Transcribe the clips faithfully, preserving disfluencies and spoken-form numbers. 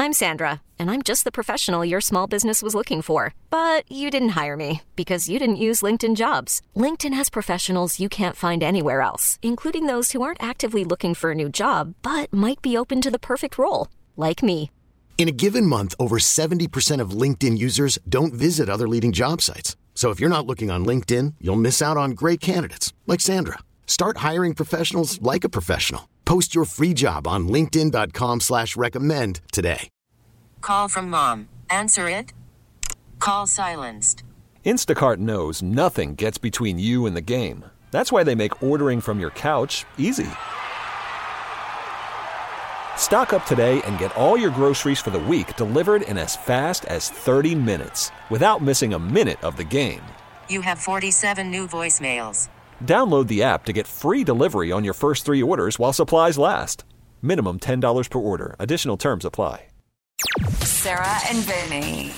I'm Sandra, and I'm just the professional your small business was looking for. But you didn't hire me because you didn't use LinkedIn Jobs. LinkedIn has professionals you can't find anywhere else, including those who aren't actively looking for a new job, but might be open to the perfect role, like me. In a given month, over seventy percent of LinkedIn users don't visit other leading job sites. So if you're not looking on LinkedIn, you'll miss out on great candidates like Sandra. Start hiring professionals like a professional. Post your free job on linkedin.com slash recommend today. Call from mom. Answer it. Call silenced. Instacart knows nothing gets between you and the game. That's why they make ordering from your couch easy. Stock up today and get all your groceries for the week delivered in as fast as thirty minutes without missing a minute of the game. You have forty-seven new voicemails. Download the app to get free delivery on your first three orders while supplies last. Minimum ten dollars per order. Additional terms apply. Sarah and Vinny.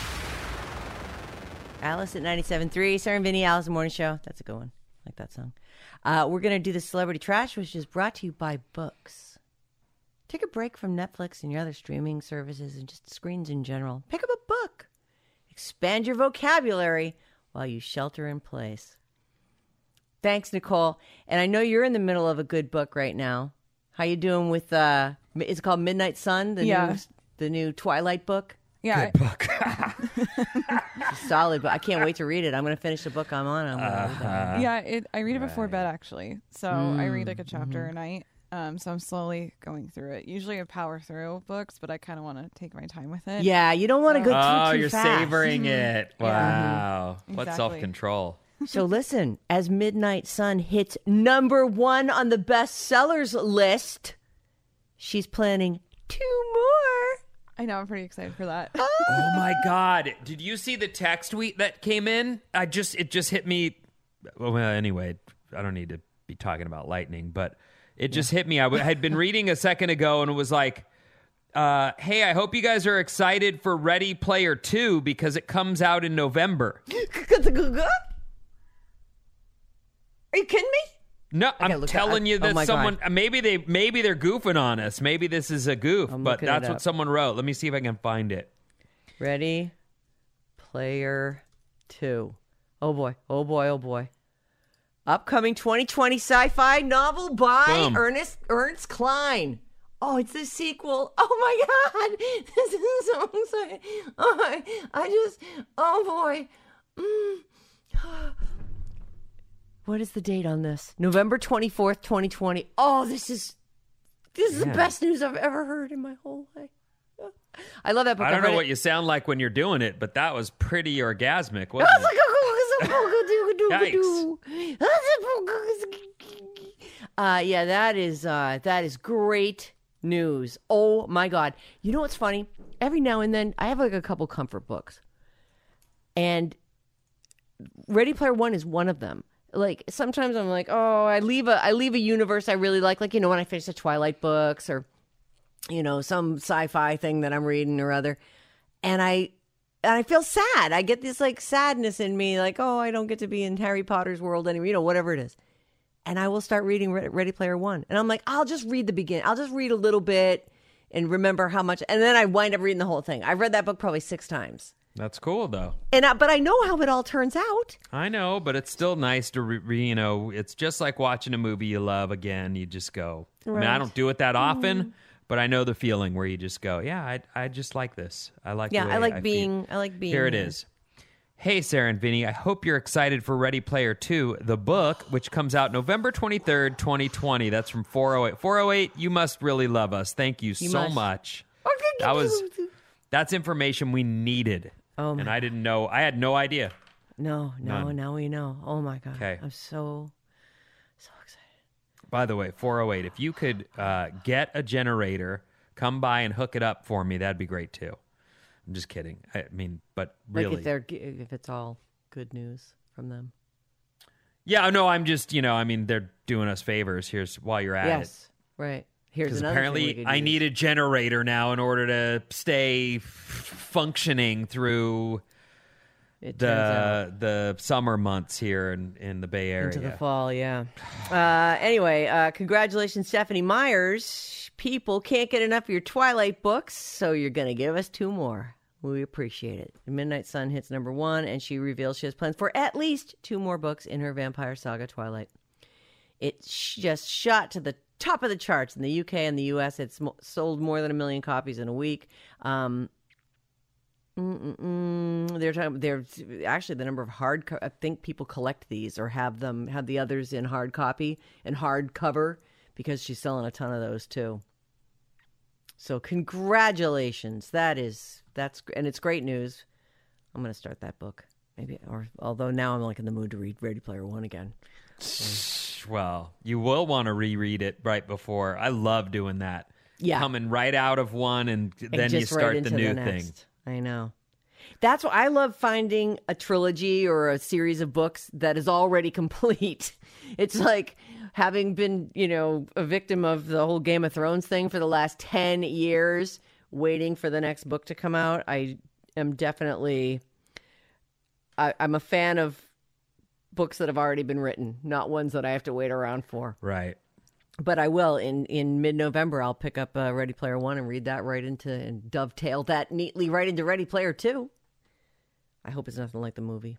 Alice at ninety-seven point three. Sarah and Vinny, Alice Morning Show. That's a good one. I like that song. Uh, we're going to do the Celebrity Trash, which is brought to you by Books. Take a break from Netflix and your other streaming services and just screens in general. Pick up a book. Expand your vocabulary while you shelter in place. Thanks, Nicole. And I know you're in the middle of a good book right now. How you doing with, uh, is it called Midnight Sun? The yeah. new, the new Twilight book? Yeah. Good book. It's solid, but I can't wait to read it. I'm going to finish the book I'm on. I'm gonna read that. Yeah, it, I read it before Right. bed, actually. So Mm, I read like a chapter mhm. a night. Um, so I'm slowly going through it. Usually I power through books, but I kind of want to take my time with it. Yeah, you don't want to So- go too, Oh, too you're fast. savoring it. Yeah. Wow. Mhm. What Exactly. self-control. So listen, as Midnight Sun hits number one on the bestsellers list, she's planning two more. I know, I'm pretty excited for that. Oh my God. Did you see the text tweet that came in? I just, it just hit me. Well, anyway, I don't need to be talking about lightning, but it just hit me. I w- had been reading a second ago and it was like, uh, hey, I hope you guys are excited for Ready Player two because it comes out in November. Are you kidding me? No, Okay, I'm look, telling I- you oh that my someone God. maybe they maybe they're goofing on us. Maybe this is a goof, I'm but looking that's it what up. someone wrote. Let me see if I can find it. Ready Player two. Oh boy, oh boy, oh boy. Upcoming twenty twenty sci-fi novel by Boom. Ernest Ernst Klein. Oh, it's the sequel. Oh my God. This is so exciting. Oh, I, I just, oh boy. Mm. What is the date on this? November twenty-fourth, twenty twenty. Oh, this is, this is Yeah. the best news I've ever heard in my whole life. I love that book. I don't read know it. what you sound like when you're doing it, but that was pretty orgasmic, wasn't it? Uh, yeah, that is uh, that is great news. Oh my God! You know what's funny? Every now and then, I have like a couple comfort books, and Ready Player One is one of them. Like sometimes I'm like, oh, I leave a I leave a universe I really like, like you know when I finish the Twilight books or you know some sci-fi thing that I'm reading or other, and I. And I feel sad. I get this like sadness in me, like, oh, I don't get to be in Harry Potter's world anymore, you know, whatever it is. And I will start reading Re- Ready Player One. And I'm like, I'll just read the beginning. I'll just read a little bit and remember how much. And then I wind up reading the whole thing. I've read that book probably six times. That's cool, though. And I, But I know how it all turns out. I know, but it's still nice to, re- re, you know, it's just like watching a movie you love again. You just go, I mean, I Right. don't do it that often, but I know the feeling where you just go, yeah, I, I just like this. I like Yeah, the way I like I being, feel. I like being Here it here. is. Hey, Sarah and Vinny, I hope you're excited for Ready Player two, the book, which comes out November twenty-third, twenty twenty. That's from four oh eight. four oh eight, you must really love us. Thank you, You so must. much. That was, that's information we needed. Oh, and my- I didn't know. I had no idea. No, no, None. now we know. Oh my God. Okay. I'm so, so excited. By the way, four oh eight, if you could uh, get a generator, come by and hook it up for me, that'd be great too. I'm just kidding. I mean, but really. Like if they're, if it's all good news from them. Yeah, no, I'm just, you know, I mean, they're doing us favors. Here's while you're at it. Yes, right. Here's Because another thing we apparently could I use. need a generator now in order to stay f- functioning through It turns out. the the summer months here in, in the Bay Area. Into the fall, yeah. Uh, anyway, uh, congratulations, Stephanie Myers. people can't get enough of your Twilight books, so you're going to give us two more. We appreciate it. Midnight Sun hits number one, and she reveals she has plans for at least two more books in her vampire saga, Twilight. It sh- just shot to the top of the charts in the U K and the U S. It's mo- sold more than a million copies in a week. Um, mm-mm-mm. They're talking. They're actually the number of hard. Co- I think people collect these or have them have the others in hard copy and hard cover because she's selling a ton of those too. So congratulations. That is that's and it's great news. I'm going to start that book maybe. Or although now I'm like in the mood to read Ready Player One again. Well, you will want to reread it right before. I love doing that. Yeah, coming right out of one and, and then you start right the new the thing. I know. That's what I love, finding a trilogy or a series of books that is already complete. It's like having been, you know, a victim of the whole Game of Thrones thing for the last ten years, waiting for the next book to come out. I am definitely, I, I'm a fan of books that have already been written, not ones that I have to wait around for. Right. But I will in, in mid-November. I'll pick up uh, Ready Player One and read that right into and dovetail that neatly right into Ready Player Two. I hope it's nothing like the movie.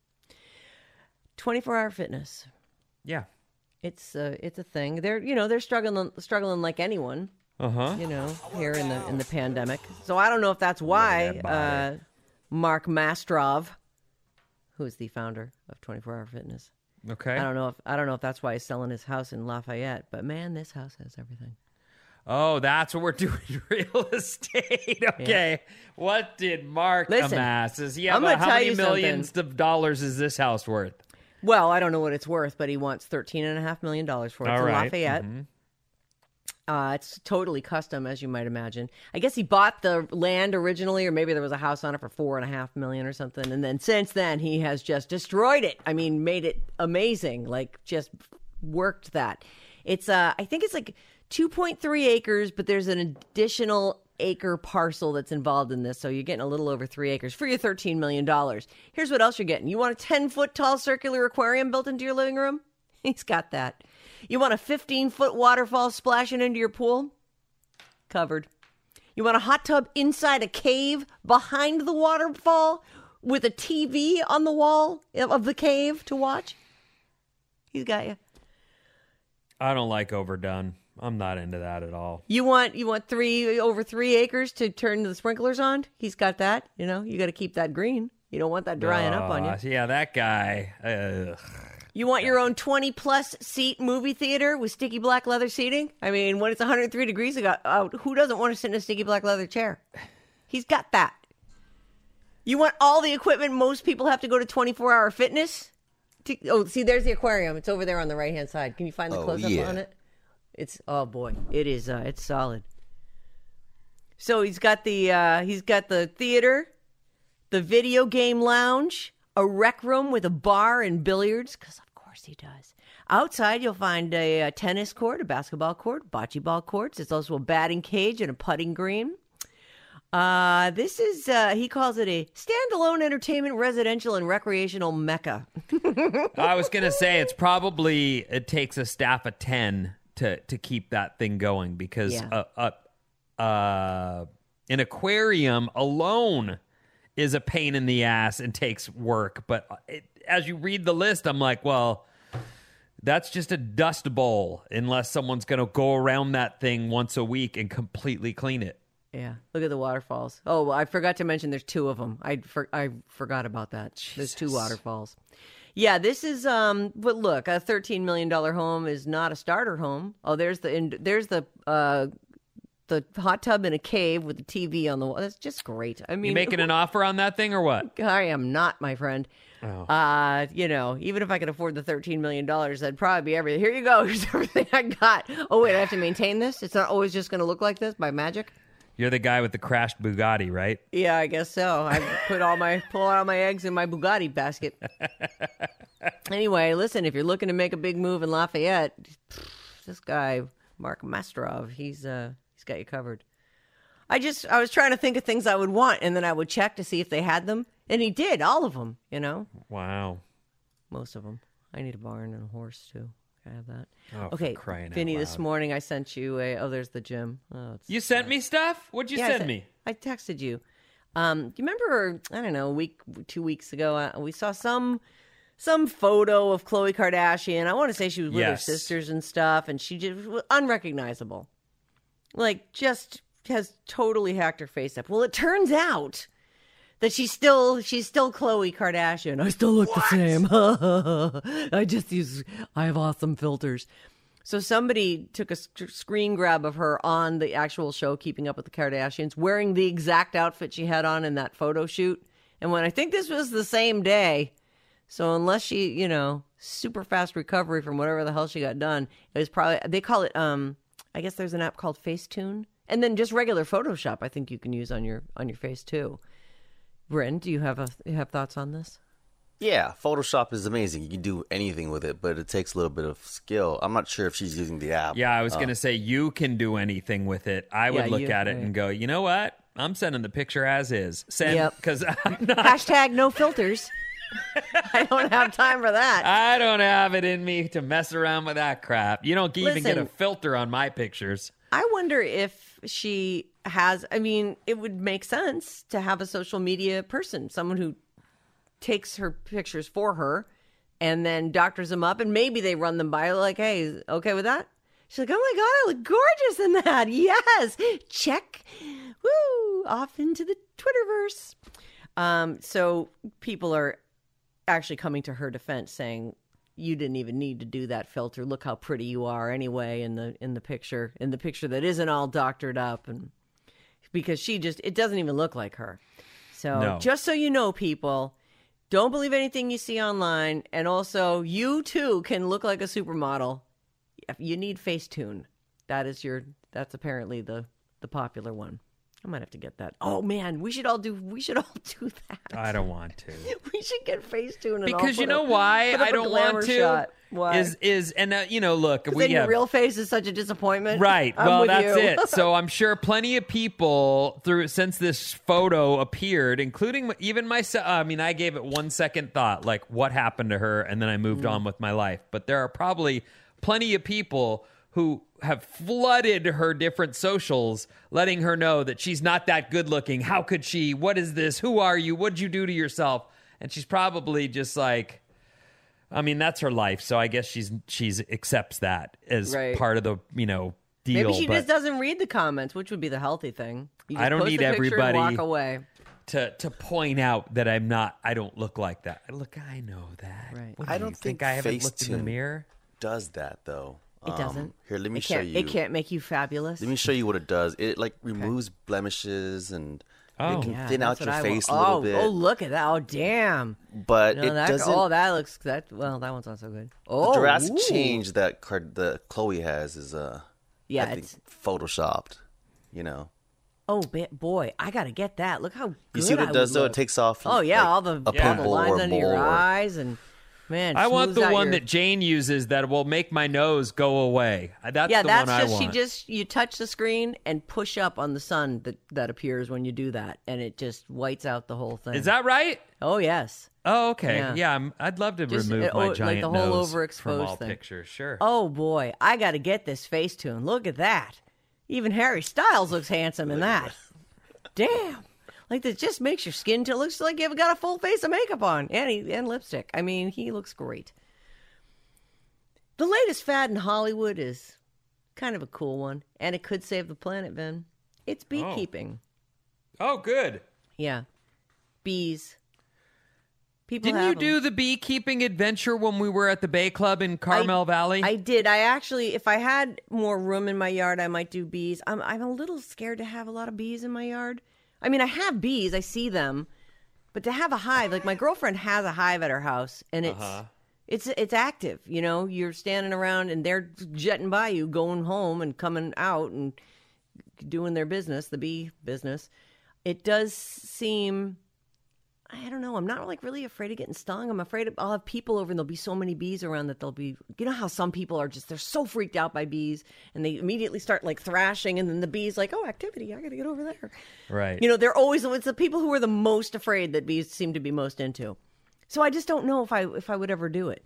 twenty-four hour fitness. Yeah, it's uh, it's a thing. They're you know they're struggling struggling like anyone. Uh huh. You know here in the in the pandemic. So I don't know if that's why uh, Mark Mastrov, who is the founder of twenty-four hour fitness. Okay. I don't know if I don't know if that's why he's selling his house in Lafayette, but man, this house has everything. Oh, that's what we're doing, real estate. Okay. Yeah. What did Mark Listen, amass? Is he have I'm a, gonna how tell many you millions something. of dollars is this house worth? Well, I don't know what it's worth, but he wants thirteen and a half million dollars for it. All It's in right. Lafayette. Mm-hmm. Uh, it's totally custom, as you might imagine. I guess he bought the land originally, or maybe there was a house on it for four and a half million or something. And then since then, he has just destroyed it. I mean, made it amazing. Like, just worked that. It's, uh, I think it's like two point three acres, but there's an additional acre parcel that's involved in this. So you're getting a little over three acres for your thirteen million dollars. Here's what else you're getting. You want a ten foot tall circular aquarium built into your living room? He's got that. You want a fifteen foot waterfall splashing into your pool? Covered. You want a hot tub inside a cave behind the waterfall with a T V on the wall of the cave to watch? He's got you. I don't like overdone. I'm not into that at all. You want you want three over three acres to turn the sprinklers on? He's got that. You know, you got to keep that green. You don't want that drying uh, up on you. Yeah, that guy. Ugh. You want your own twenty plus seat movie theater with sticky black leather seating? I mean, when it's one hundred three degrees out, who doesn't want to sit in a sticky black leather chair? He's got that. You want all the equipment most people have to go to twenty-four hour fitness? To, oh, see, there's the aquarium. It's over there on the right hand side. Can you find the Oh, close up yeah. on it? It's oh boy, it is. Uh, it's solid. So he's got the uh, he's got the theater, the video game lounge, a rec room with a bar and billiards, because of course he does. Outside, you'll find a, a tennis court, a basketball court, bocce ball courts. There's also a batting cage and a putting green. Uh, this is, uh, he calls it a standalone entertainment, residential, and recreational mecca. I was going to say, it's probably, it takes a staff of ten to, to keep that thing going because Yeah. uh, uh, uh, an aquarium alone is a pain in the ass and takes work. But it, as you read the list, I'm like, well, that's just a dust bowl unless someone's going to go around that thing once a week and completely clean it. Yeah, look at the waterfalls. Oh, well, I forgot to mention there's two of them. I for, I forgot about that. There's two waterfalls. Yeah, this is um. But look, a thirteen million dollar home is not a starter home. Oh, there's the in, there's the uh the hot tub in a cave with the T V on the wall. That's just great. I mean, You making an offer on that thing or what? I am not, my friend. Oh. Uh, you know, even if I could afford the thirteen million dollars, that'd probably be everything. Here you go. Here's everything I got. Oh, wait, I have to maintain this? It's not always just going to look like this by magic? You're the guy with the crashed Bugatti, right? Yeah, I guess so. I put all my pull all my eggs in my Bugatti basket. Anyway, listen, if you're looking to make a big move in Lafayette, this guy, Mark Mastrov, he's uh he's got you covered. I just I was trying to think of things I would want, and then I would check to see if they had them, and he did, all of them, you know. Wow. Most of them. I need a barn and a horse too. Can I have that? Oh, for okay, crying out Vinny, loud. this morning I sent you a. Oh, there's the gym. Oh, it's, You sent me stuff? What'd you yeah, I send sent- me? I texted you. Um, do you remember? I don't know, a week, two weeks ago, uh, we saw some some photo of Khloe Kardashian. I want to say she was with Yes. her sisters and stuff, and she just was unrecognizable. Like, just has totally hacked her face up. Well, it turns out that she's still she's still Khloe Kardashian. I still look the same. I just use I have awesome filters. So somebody took a sc- screen grab of her on the actual show, Keeping Up with the Kardashians, wearing the exact outfit she had on in that photo shoot. And when I think this was the same day, so unless she, you know, super fast recovery from whatever the hell she got done, it was probably, they call it, um, I guess there's an app called Facetune. And then just regular Photoshop, I think you can use on your on your face too. Bryn, do you have a you have thoughts on this? Yeah, Photoshop is amazing. You can do anything with it, but it takes a little bit of skill. I'm not sure if she's using the app. Yeah, I was Uh, going to say you can do anything with it. I would Yeah, look you- at it right. and go, you know what? I'm sending the picture as is. Send, Yep. because I'm not. Hashtag no filters. I don't have time for that. I don't have it in me to mess around with that crap. You don't even get a Listen. filter on my pictures. I wonder if she has, I mean, it would make sense to have a social media person, someone who takes her pictures for her and then doctors them up, and maybe they run them by her like, hey, okay with that? She's like, oh my God, I look gorgeous in that. Yes. Check. Woo. Off into the Twitterverse. Um, so people are actually coming to her defense saying, you didn't even need to do that filter. Look how pretty you are anyway in the in the picture, in the picture that isn't all doctored up, and because she just, it doesn't even look like her. So No. just so you know, people, don't believe anything you see online. And also, you too can look like a supermodel. You need Facetune. That is your, that's apparently the, the popular one. I might have to get that. Oh man, we should all do, we should all do that. I don't want to. We should get Facetune. And all Because you put know up- why put up I a don't glamour want to? shot. Why? Is, is and uh, you know, look, we then your have... real face is such a disappointment. Right. I'm well, with that's you. it. So I'm sure plenty of people through since this photo appeared, including even myself. I mean, I gave it one second thought, like what happened to her, and then I moved Mm. on with my life. But there are probably plenty of people who have flooded her different socials, letting her know that she's not that good looking. How could she? What is this? Who are you? What'd you do to yourself? And she's probably just like, I mean, that's her life. So I guess she's she's accepts that as Right. part of the, you know, deal. Maybe she but just doesn't read the comments, which would be the healthy thing. You just I don't post need a picture and everybody- walk away. to to point out that I'm not, I don't look like that. Look, I know that. Right. What, I do don't you think, think I haven't looked in the Facetune mirror? does that though. It Um, doesn't. Here, let me it show can't, you. It can't make you fabulous. Let me show you what it does. It like removes blemishes and Oh. it can Yeah, thin out that's what your I face want. a little oh, bit. Oh, look at that! Oh, damn! But No, it that, doesn't. Oh, that looks that. Well, that one's not so good. Oh, the drastic ooh. change that card the Chloe has is uh, Yeah, I think it's. photoshopped. You know, Oh, ba- boy, I gotta get that. Look how good you see what I it does would though? look. It takes off. Oh yeah, like, all the, a all the pimple lines or under mole your or- eyes and man. I want smooths the out one your- that Jane uses that will make my nose go away. That's yeah, the that's one I just want. she just you touch the screen and push up on the sun that that appears when you do that, and it just whites out the whole thing. Is that right? Oh yes. Oh, okay. Yeah. Yeah, I'm, I'd love to Just, remove uh, my oh, like giant the whole nose overexposed from all thing. pictures. Sure. Oh boy, I got to get this Facetune. Look at that. Even Harry Styles looks handsome in that. Damn. Like that just makes your skin to looks like you've got a full face of makeup on and he, and lipstick. I mean, he looks great. The latest fad in Hollywood is kind of a cool one, and it could save the planet, Vin. It's beekeeping. Oh, good. Yeah. Bees. People Didn't you have 'em. do the beekeeping adventure when we were at the Bay Club in Carmel I, Valley? I did. I actually, if I had more room in my yard, I might do bees. I'm, I'm a little scared to have a lot of bees in my yard. I mean, I have bees. I see them. But to have a hive, like my girlfriend has a hive at her house, and it's Uh-huh. it's it's active. You know, you're standing around, and they're jetting by you, going home and coming out and doing their business, the bee business. It does seem... I don't know. I'm not like really afraid of getting stung. I'm afraid of, I'll have people over and there'll be so many bees around that they'll be, you know how some people are just, they're so freaked out by bees and they immediately start like thrashing and then the bee's like, oh, activity. I got to get over there. Right. You know, they're always, it's the people who are the most afraid that bees seem to be most into. So I just don't know if I, if I would ever do it.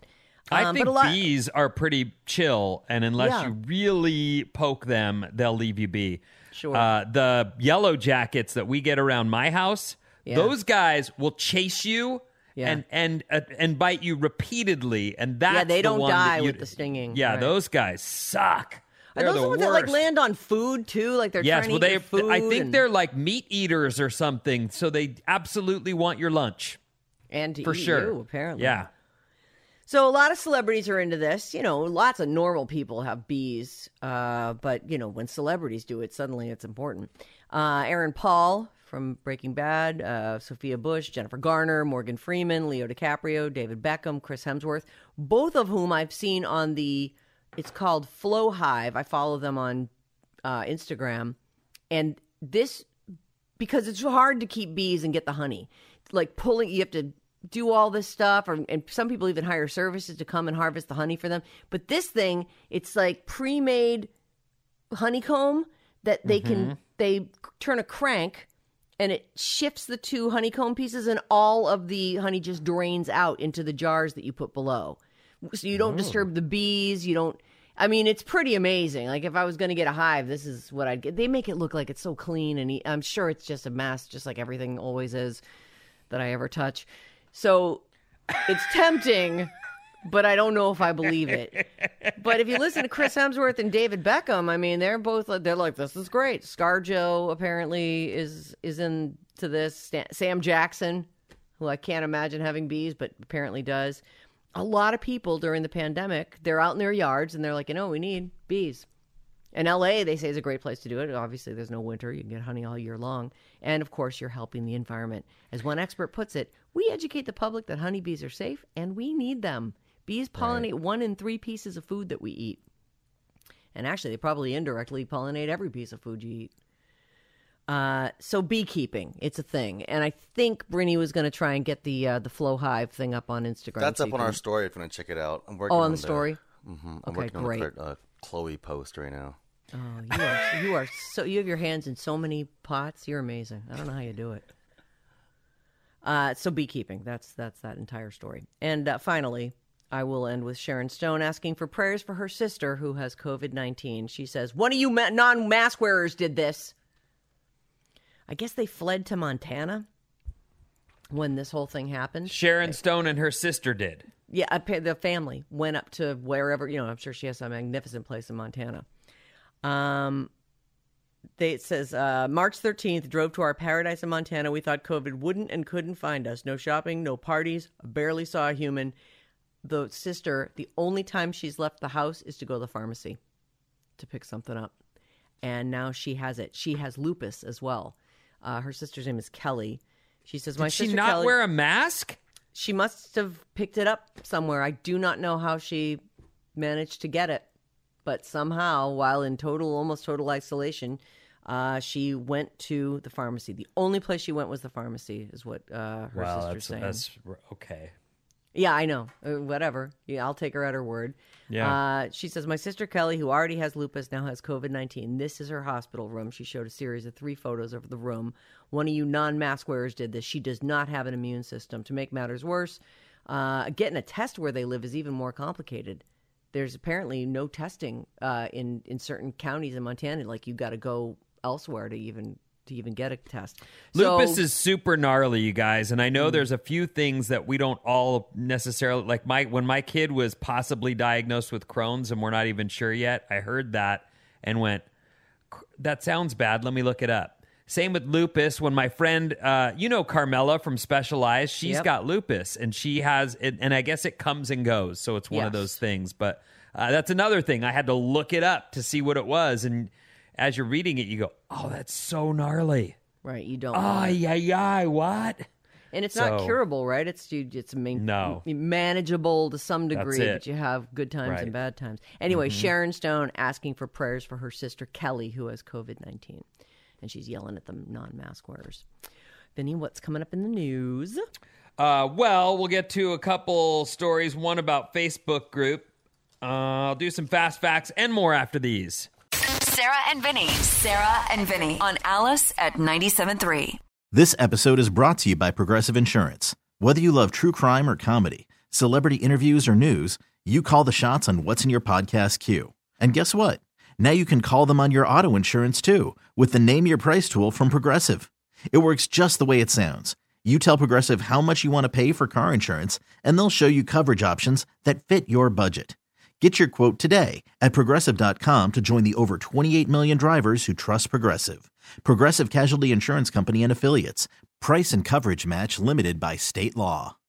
I Um, think but a lot- bees are pretty chill, and unless Yeah. you really poke them, they'll leave you be. Sure. Uh, the yellow jackets that we get around my house, Yeah. those guys will chase you Yeah. and and uh, and bite you repeatedly, and that's Yeah, they the don't one die that you- with the stinging, Yeah, right. those guys suck. Are They're those the the ones that worst. like land on food too? Like they're Yes, trying well, to eat they. your food. I think and, they're like meat eaters or something, so they absolutely want your lunch and to for eat sure. you, apparently. Yeah. So a lot of celebrities are into this. You know, lots of normal people have bees, uh, but you know, when celebrities do it, suddenly it's important. Uh, Aaron Paul from Breaking Bad, uh, Sophia Bush, Jennifer Garner, Morgan Freeman, Leo DiCaprio, David Beckham, Chris Hemsworth, both of whom I've seen on the. It's called Flow Hive. I follow them on uh, Instagram, and this because it's hard to keep bees and get the honey. Like pulling, you have to do all this stuff, or, and some people even hire services to come and harvest the honey for them. But this thing, it's like pre-made honeycomb that they can they turn a crank, and it shifts the two honeycomb pieces, and all of the honey just drains out into the jars that you put below. So you don't disturb the bees. You don't. I mean, it's pretty amazing. Like if I was going to get a hive, this is what I'd get. They make it look like it's so clean, and I'm sure it's just a mess, just like everything always is that I ever touch. So it's tempting, but I don't know if I believe it. But if you listen to Chris Hemsworth and David Beckham, I mean, they're both they're like, this is great. ScarJo apparently is is into this. Stan, Sam Jackson, who I can't imagine having bees, but apparently does. A lot of people during the pandemic, they're out in their yards and they're like, you know, we need bees. In L A, they say is a great place to do it. Obviously, there's no winter. You can get honey all year long. And, of course, you're helping the environment. As one expert puts it, we educate the public that honeybees are safe, and we need them. Bees pollinate right. one in three pieces of food that we eat. And actually, they probably indirectly pollinate every piece of food you eat. Uh, so beekeeping, it's a thing. And I think Brittany was going to try and get the uh, the Flow Hive thing up on Instagram. That's so up on can... our story if you want to check it out. I'm working oh, on, on the story? Mm-hmm. I'm okay, working great. on the uh, Chloe post right now. Oh, you are you are so you have your hands in so many pots. You're amazing. I don't know how you do it. Uh, so beekeeping. That's that's that entire story. And uh, finally, I will end with Sharon Stone asking for prayers for her sister who has covid nineteen. She says, "One of you ma- non-mask wearers did this." I guess they fled to Montana when this whole thing happened. Sharon Stone and her sister did. Yeah, the family went up to wherever, you know, I'm sure she has a magnificent place in Montana. Um, they, it says, uh, March thirteenth, drove to our paradise in Montana. We thought COVID wouldn't and couldn't find us. No shopping, no parties, barely saw a human. The sister, the only time she's left the house is to go to the pharmacy to pick something up. And now she has it. She has lupus as well. Uh, her sister's name is Kelly. She says, "My Did she sister not Kelly, wear a mask?" She must have picked it up somewhere. I do not know how she managed to get it, but somehow, while in total, almost total isolation, uh, she went to the pharmacy. The only place she went was the pharmacy, is what uh, her wow, sister's that's, saying. That's okay. Yeah, I know. Uh, whatever. Yeah, I'll take her at her word. Yeah. Uh, she says, my sister Kelly, who already has lupus, now has covid nineteen. This is her hospital room. She showed a series of three photos of the room. One of you non-mask wearers did this. She does not have an immune system. To make matters worse, uh, getting a test where they live is even more complicated. There's apparently no testing uh, in, in certain counties in Montana. Like, you got to go elsewhere to even to even get a test. Lupus so, is super gnarly, you guys, and I know mm. there's a few things that we don't all necessarily like. My when my kid was possibly diagnosed with Crohn's, and we're not even sure yet. I heard that and went, "That sounds bad. Let me look it up." Same with lupus. When my friend, uh, you know Carmela from Specialized, she's yep. got lupus, and she has it, and I guess it comes and goes, so it's one yes. of those things. But uh, that's another thing. I had to look it up to see what it was, and as you're reading it, you go, "Oh, that's so gnarly." Right, you don't. Oh, yeah, yeah, what? And it's so, not curable, right? It's it's man- no. manageable to some degree, but you have good times right. and bad times. Anyway, mm-hmm. Sharon Stone asking for prayers for her sister Kelly, who has covid nineteen. And she's yelling at the non-mask wearers. Vinny, what's coming up in the news? Uh, well, we'll get to a couple stories. One about Facebook group. Uh, I'll do some fast facts and more after these. Sarah and Vinny. Sarah and Vinny on Alice at ninety-seven point three. This episode is brought to you by Progressive Insurance. Whether you love true crime or comedy, celebrity interviews or news, You call the shots on what's in your podcast queue. And guess what? Now you can call them on your auto insurance too with the Name Your Price tool from Progressive. It works just the way it sounds. You tell Progressive how much you want to pay for car insurance, and they'll show you coverage options that fit your budget. Get your quote today at Progressive dot com to join the over twenty-eight million drivers who trust Progressive. Progressive Casualty Insurance Company and Affiliates. Price and coverage match limited by state law.